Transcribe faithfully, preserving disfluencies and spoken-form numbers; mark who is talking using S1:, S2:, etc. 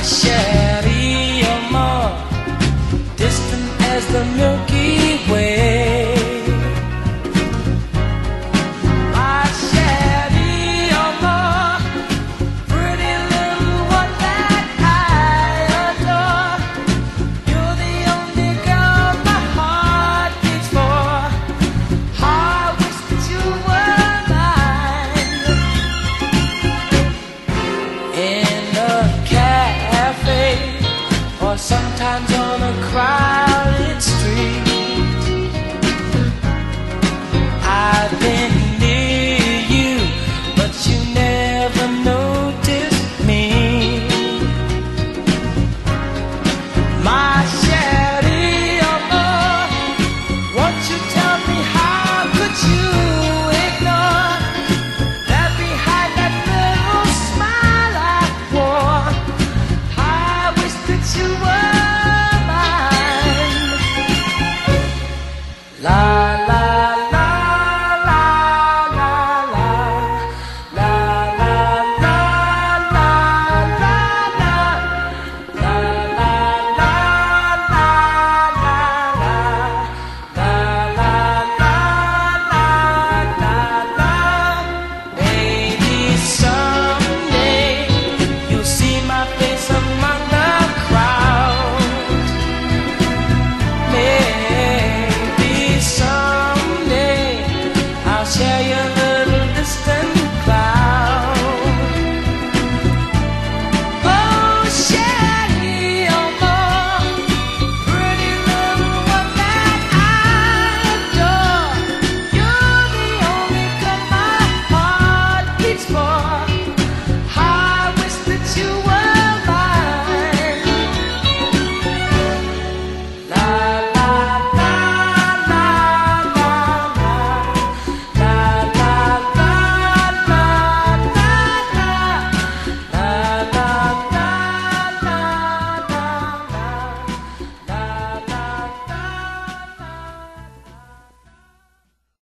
S1: Sherry, you're more distant as the Milky Way. My Sherry, you're more pretty little one that I adore. You're the only girl my heart beats for. How I wish that you were mine. In a cafe, or sometimes on a crowd